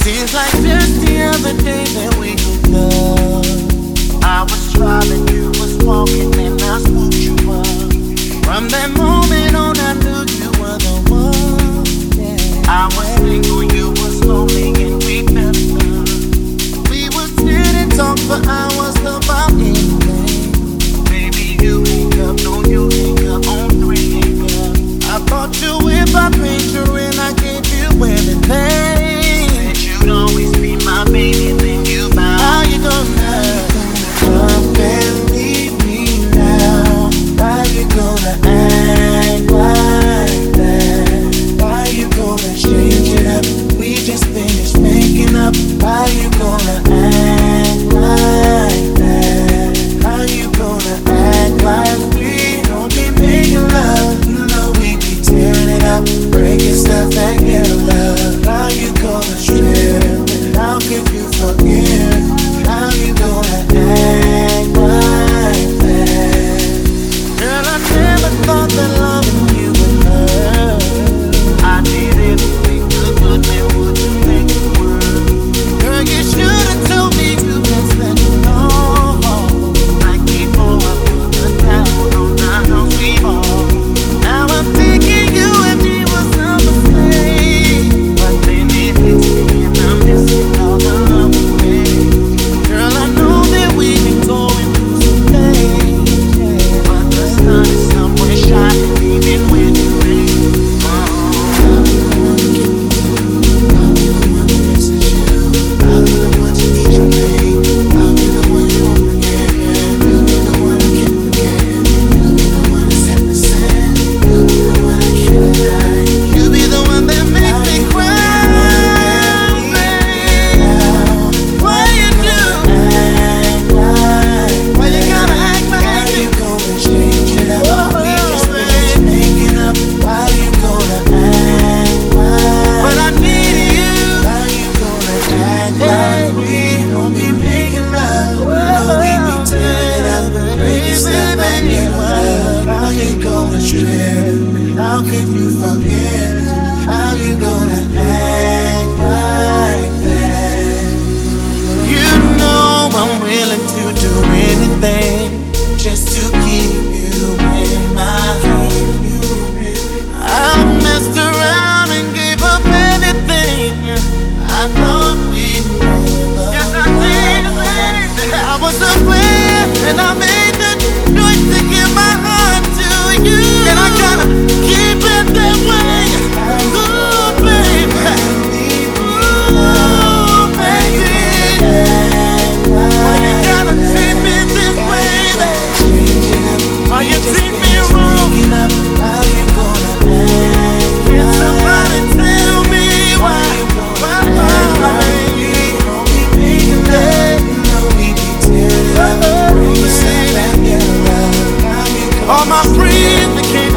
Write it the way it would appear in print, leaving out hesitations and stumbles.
Seems like just the other day that we hooked up. I was driving, you was walking, and I swooped you up. From that moment on, I knew you were the one. Yeah. I was single, you was lonely, and we fell in love. We would sit and talk for hours about anything. Baby, you hang up, no, you hang up on 3 hang up. I bought you with my picture and I gave you everything. Said you'd always be my baby, then you bow. How you gonna come and leave me now? Why you gonna act like that? Why you gonna change it up? We just finished making up. Why you gonna act like that? How you gonna act like we don't be making love? You know we be tearing it up, breaking stuff that get love. How you gonna strip? And how can you forgive? How you gonna act like that? Girl, I never thought that loving you would hurt. I did everything good, then would you make it work? Girl, you should've told me you been spending no more. Like before I put the down on the house we bought. Now I'm thinking you and me was a mistake, but then it hits me and I'm missing all the love we made. Girl, I know that we've been going through some things, yeah, but the sun is somewhere shining even when it rains. You be the one that makes me cry, babe. Why you do? Why you gotta act like you gonna change it up? We just finished making up. Why you gonna act like? But I need you. Why you gonna act like we don't be making love? No, we be tearing up, breaking stuff that get love. How you gonna strip? How can you forget? How you gonna act like that? You know I'm willing to do anything just to keep you in my home. I messed around and gave up everything I thought we'd never. Yes, I did. I was a player and I made the choice to give my heart to you, and I gotta keep it that way. Ooh, baby. Ooh, baby. Why you gotta treat me this way, baby? Why you treat me wrong? How you gonna act? Can somebody tell me why? All my friends, they can't